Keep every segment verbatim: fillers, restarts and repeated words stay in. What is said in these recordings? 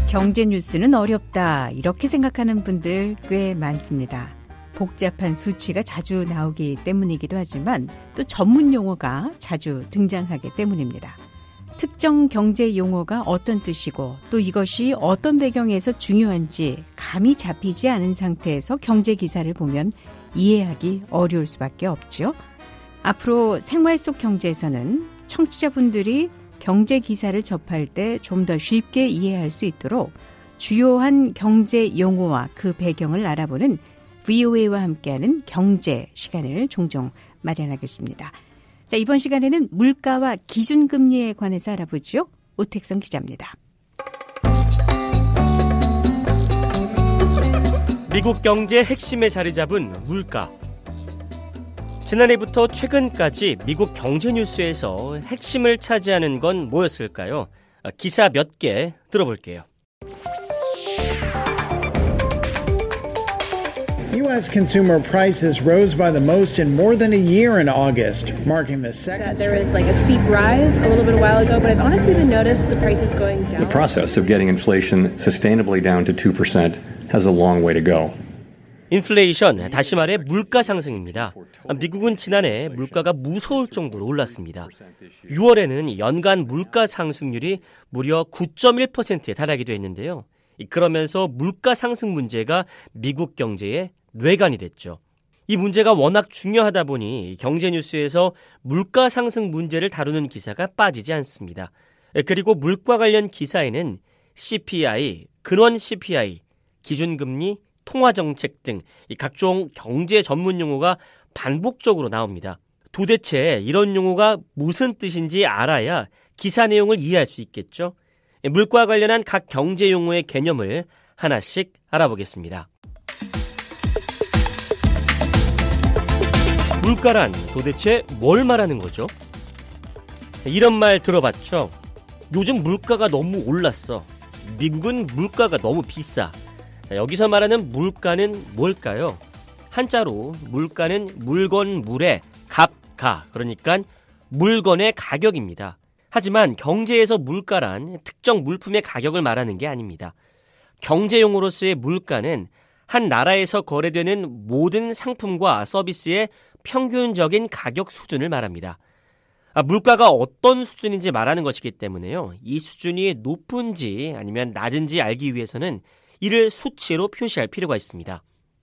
경제 뉴스는 어렵다 이렇게 생각하는 분들 꽤 많습니다. 복잡한 수치가 자주 나오기 때문이기도 하지만 또 전문 용어가 자주 등장하기 때문입니다. 특정 경제 용어가 어떤 뜻이고 또 이것이 어떤 배경에서 중요한지 감이 잡히지 않은 상태에서 경제 기사를 보면 이해하기 어려울 수밖에 없죠. 앞으로 생활 속 경제에서는 청취자분들이 경제 기사를 접할 때 좀 더 쉽게 이해할 수 있도록 주요한 경제 용어와 그 배경을 알아보는 브이오에이와 함께하는 경제 시간을 종종 마련하겠습니다. 자, 이번 시간에는 물가와 기준금리에 관해서 알아보죠. 오택성 기자입니다. 미국 경제의 핵심에 자리 잡은 물가. 지난해부터 최근까지 미국 경제 뉴스에서 핵심을 차지하는 건 뭐였을까요? 기사 몇 개 들어볼게요. U S consumer prices rose by the most in more than a year in August, marking the second. There was like a steep rise a little bit a while ago, but I've honestly been noticed the prices going down. The process of getting inflation sustainably down to two percent has a long way to go. 인플레이션, 다시 말해 물가 상승입니다. 미국은 지난해 물가가 무서울 정도로 올랐습니다. 유월에는 연간 물가 상승률이 무려 구 점 일 퍼센트에 달하기도 했는데요. 그러면서 물가 상승 문제가 미국 경제의 뇌관이 됐죠. 이 문제가 워낙 중요하다 보니 경제 뉴스에서 물가 상승 문제를 다루는 기사가 빠지지 않습니다. 그리고 물가 관련 기사에는 씨피아이, 근원 씨피아이, 기준금리, 통화정책 등 각종 경제 전문 용어가 반복적으로 나옵니다. 도대체 이런 용어가 무슨 뜻인지 알아야 기사 내용을 이해할 수 있겠죠. 물가와 관련한 각 경제 용어의 개념을 하나씩 알아보겠습니다. 물가란 도대체 뭘 말하는 거죠? 이런 말 들어봤죠? 요즘 물가가 너무 올랐어. 미국은 물가가 너무 비싸. 여기서 말하는 물가는 뭘까요? 한자로 물가는 물건 물의 값, 가, 그러니까 물건의 가격입니다. 하지만 경제에서 물가란 특정 물품의 가격을 말하는 게 아닙니다. 경제용어로서의 물가는 한 나라에서 거래되는 모든 상품과 서비스의 평균적인 가격 수준을 말합니다. 아, 물가가 어떤 수준인지 말하는 것이기 때문에요. 이 수준이 높은지 아니면 낮은지 알기 위해서는 이를 수치로 표시할 필요가 있습니다.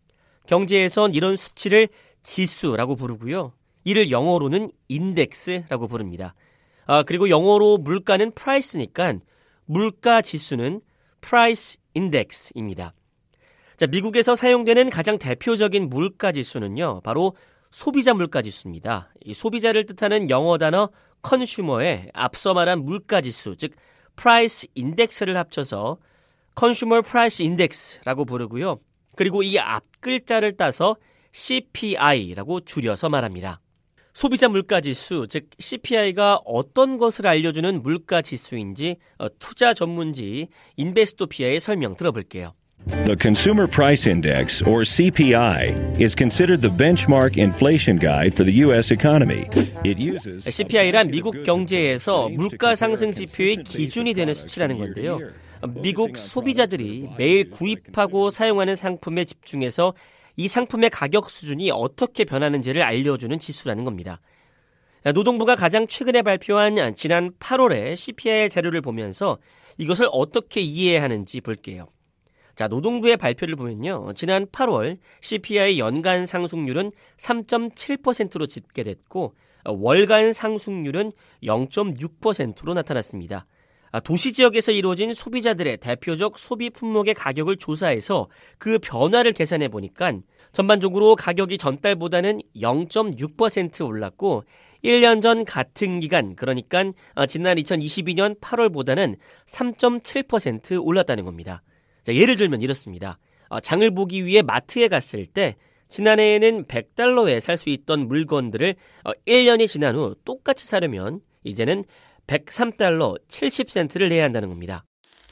경제에선 이런 수치를 지수라고 부르고요. 이를 영어로는 인덱스라고 부릅니다. 아, 그리고 영어로 물가는 price니까 물가 지수는 price index입니다. 자, 미국에서 사용되는 가장 대표적인 물가 지수는요, 바로 소비자 물가 지수입니다. 이 소비자를 뜻하는 영어 단어 consumer에 앞서 말한 물가 지수, 즉 price index를 합쳐서 Consumer Price Index라고 부르고요. 그리고 이 앞 글자를 따서 씨피아이라고 줄여서 말합니다. 소비자 물가지수, 즉 씨피아이가 어떤 것을 알려주는 물가지수인지 어, 투자 전문지 인베스토피아의 설명 들어볼게요. The Consumer Price Index, or C P I, is considered the benchmark inflation guide for the U S economy. It uses 씨피아이란 미국 경제에서 물가 상승 지표의 기준이 되는 수치라는 건데요. 미국 소비자들이 매일 구입하고 사용하는 상품에 집중해서 이 상품의 가격 수준이 어떻게 변하는지를 알려주는 지수라는 겁니다. 노동부가 가장 최근에 발표한 지난 팔월의 씨피아이 자료를 보면서 이것을 어떻게 이해해야 하는지 볼게요. 자, 노동부의 발표를 보면요. 지난 팔월 씨피아이 연간 상승률은 삼 점 칠 퍼센트로 집계됐고 월간 상승률은 영 점 육 퍼센트로 나타났습니다. 도시 지역에서 이루어진 소비자들의 대표적 소비 품목의 가격을 조사해서 그 변화를 계산해 보니까 전반적으로 가격이 전달보다는 영 점 육 퍼센트 올랐고 일 년 전 같은 기간, 그러니까 지난 이천이십이 년 팔월보다는 삼 점 칠 퍼센트 올랐다는 겁니다. 자, 예를 들면 이렇습니다. 장을 보기 위해 마트에 갔을 때 지난해에는 백 달러에 살 수 있던 물건들을 일 년이 지난 후 똑같이 사려면 이제는 백삼 달러 칠십 센트를 내야 한다는 겁니다.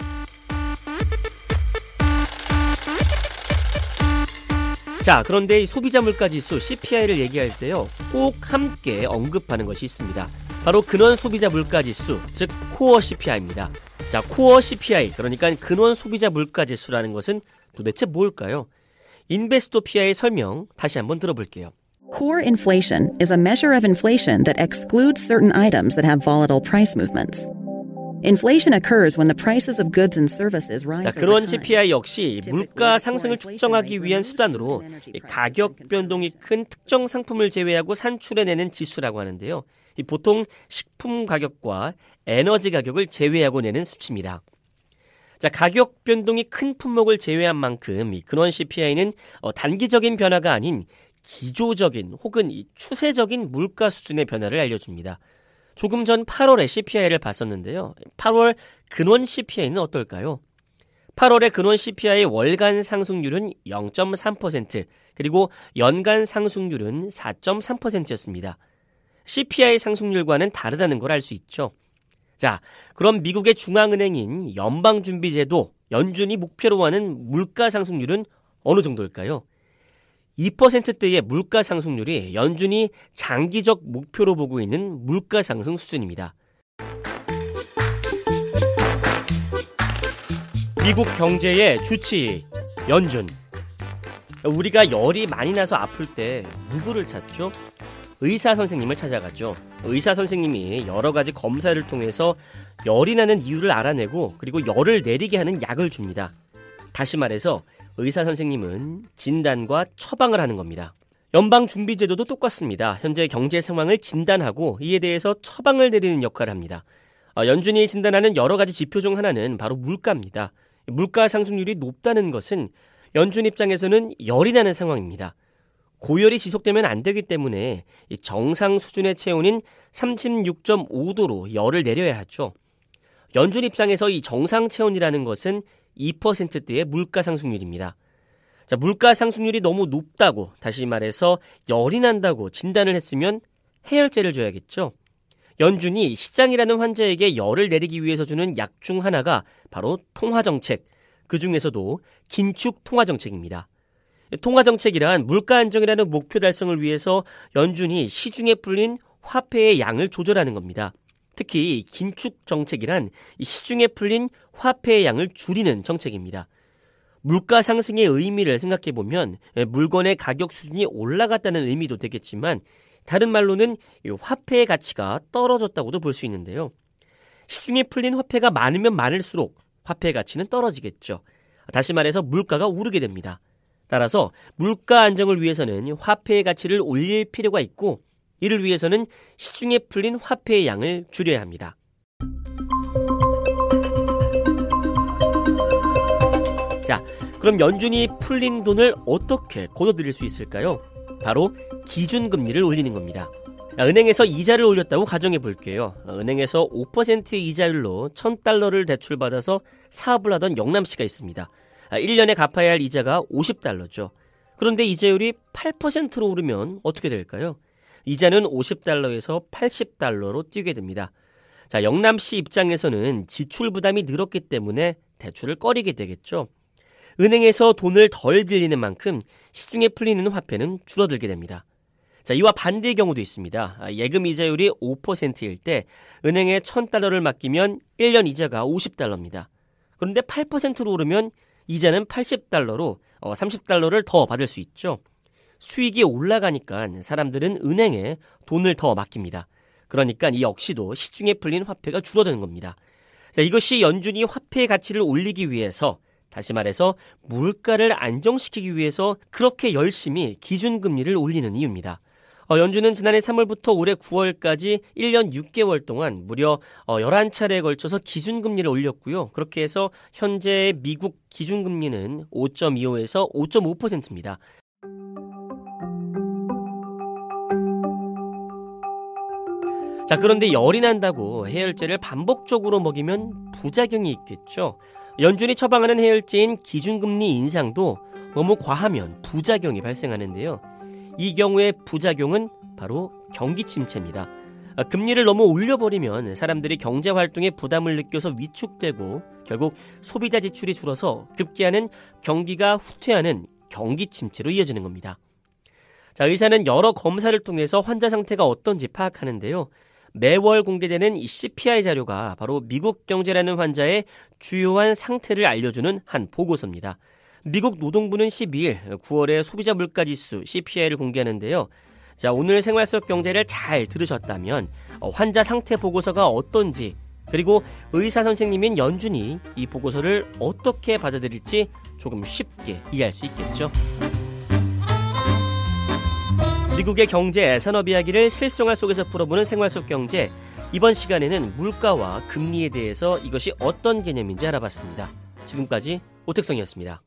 자, 그런데 이 소비자 물가지수 씨피아이를 얘기할 때요, 꼭 함께 언급하는 것이 있습니다. 바로 근원 소비자 물가지수, 즉 코어 씨피아이입니다. 자, 코어 씨피아이, 그러니까 근원 소비자 물가 지수라는 것은 도대체 뭘까요? 인베스토피아의 설명 다시 한번 들어볼게요. Core inflation is a measure of inflation that excludes certain items that have volatile price movements. Inflation occurs when the prices of goods and services rise. 자, 근원 씨피아이 역시 물가 상승을 측정하기 위한 수단으로 가격 변동이 큰 특정 상품을 제외하고 산출해내는 지수라고 하는데요. 보통 식품 가격과 에너지 가격을 제외하고 내는 수치입니다. 자, 가격 변동이 큰 품목을 제외한 만큼 이 근원 씨피아이는 어, 단기적인 변화가 아닌 기조적인 혹은 이 추세적인 물가 수준의 변화를 알려줍니다. 조금 전 팔월에 씨피아이를 봤었는데요. 팔월 근원 씨피아이는 어떨까요? 팔월의 근원 씨피아이 월간 상승률은 영 점 삼 퍼센트, 그리고 연간 상승률은 사 점 삼 퍼센트였습니다. 씨피아이 상승률과는 다르다는 걸 알 수 있죠. 자, 그럼 미국의 중앙은행인 연방준비제도, 연준이 목표로 하는 물가 상승률은 어느 정도일까요? 이 퍼센트대의 물가 상승률이 연준이 장기적 목표로 보고 있는 물가 상승 수준입니다. 미국 경제의 주치, 연준. 우리가 열이 많이 나서 아플 때 누구를 찾죠? 의사 선생님을 찾아가죠. 의사 선생님이 여러 가지 검사를 통해서 열이 나는 이유를 알아내고 그리고 열을 내리게 하는 약을 줍니다. 다시 말해서 의사 선생님은 진단과 처방을 하는 겁니다. 연방준비제도도 똑같습니다. 현재 경제 상황을 진단하고 이에 대해서 처방을 내리는 역할을 합니다. 연준이 진단하는 여러 가지 지표 중 하나는 바로 물가입니다. 물가 상승률이 높다는 것은 연준 입장에서는 열이 나는 상황입니다. 고열이 지속되면 안 되기 때문에 정상 수준의 체온인 삼십육 점 오 도로 열을 내려야 하죠. 연준 입장에서 이 정상 체온이라는 것은 이 퍼센트대의 물가 상승률입니다. 자, 물가 상승률이 너무 높다고, 다시 말해서 열이 난다고 진단을 했으면 해열제를 줘야겠죠. 연준이 시장이라는 환자에게 열을 내리기 위해서 주는 약 중 하나가 바로 통화정책, 그 중에서도 긴축 통화정책입니다. 통화정책이란 물가 안정이라는 목표 달성을 위해서 연준이 시중에 풀린 화폐의 양을 조절하는 겁니다. 특히 긴축 정책이란 시중에 풀린 화폐의 양을 줄이는 정책입니다. 물가 상승의 의미를 생각해보면 물건의 가격 수준이 올라갔다는 의미도 되겠지만 다른 말로는 화폐의 가치가 떨어졌다고도 볼 수 있는데요. 시중에 풀린 화폐가 많으면 많을수록 화폐의 가치는 떨어지겠죠. 다시 말해서 물가가 오르게 됩니다. 따라서 물가 안정을 위해서는 화폐의 가치를 올릴 필요가 있고 이를 위해서는 시중에 풀린 화폐의 양을 줄여야 합니다. 자, 그럼 연준이 풀린 돈을 어떻게 걷어들일 수 있을까요? 바로 기준금리를 올리는 겁니다. 은행에서 이자를 올렸다고 가정해 볼게요. 은행에서 오 퍼센트 이자율로 천 달러를 대출받아서 사업을 하던 영남씨가 있습니다. 일 년에 갚아야 할 이자가 오십 달러죠. 그런데 이자율이 팔 퍼센트로 오르면 어떻게 될까요? 이자는 오십 달러에서 팔십 달러로 뛰게 됩니다. 자, 영남씨 입장에서는 지출 부담이 늘었기 때문에 대출을 꺼리게 되겠죠. 은행에서 돈을 덜 빌리는 만큼 시중에 풀리는 화폐는 줄어들게 됩니다. 자, 이와 반대의 경우도 있습니다. 예금 이자율이 오 퍼센트일 때 은행에 천 달러를 맡기면 일 년 이자가 오십 달러입니다. 그런데 팔 퍼센트로 오르면 이자는 팔십 달러로 삼십 달러를 더 받을 수 있죠. 수익이 올라가니까 사람들은 은행에 돈을 더 맡깁니다. 그러니까 이 역시도 시중에 풀린 화폐가 줄어드는 겁니다. 자, 이것이 연준이 화폐의 가치를 올리기 위해서, 다시 말해서 물가를 안정시키기 위해서 그렇게 열심히 기준금리를 올리는 이유입니다. 어, 연준은 지난해 삼월부터 올해 구월까지 일 년 육 개월 동안 무려 어, 열한 차례에 걸쳐서 기준금리를 올렸고요. 그렇게 해서 현재 미국 기준금리는 오 점 이오에서 오 점 오 퍼센트입니다. 자, 그런데 열이 난다고 해열제를 반복적으로 먹이면 부작용이 있겠죠. 연준이 처방하는 해열제인 기준금리 인상도 너무 과하면 부작용이 발생하는데요. 이 경우의 부작용은 바로 경기 침체입니다. 금리를 너무 올려버리면 사람들이 경제활동에 부담을 느껴서 위축되고 결국 소비자 지출이 줄어서 급기야는 경기가 후퇴하는 경기 침체로 이어지는 겁니다. 자, 의사는 여러 검사를 통해서 환자 상태가 어떤지 파악하는데요. 매월 공개되는 이 씨피아이 자료가 바로 미국 경제라는 환자의 주요한 상태를 알려주는 한 보고서입니다. 미국 노동부는 십이일 구월에 소비자 물가지수 씨피아이를 공개하는데요. 자, 오늘 생활 속 경제를 잘 들으셨다면 환자 상태 보고서가 어떤지, 그리고 의사 선생님인 연준이 이 보고서를 어떻게 받아들일지 조금 쉽게 이해할 수 있겠죠. 미국의 경제, 산업 이야기를 실생활 속에서 풀어보는 생활 속 경제. 이번 시간에는 물가와 금리에 대해서 이것이 어떤 개념인지 알아봤습니다. 지금까지 오택성이었습니다.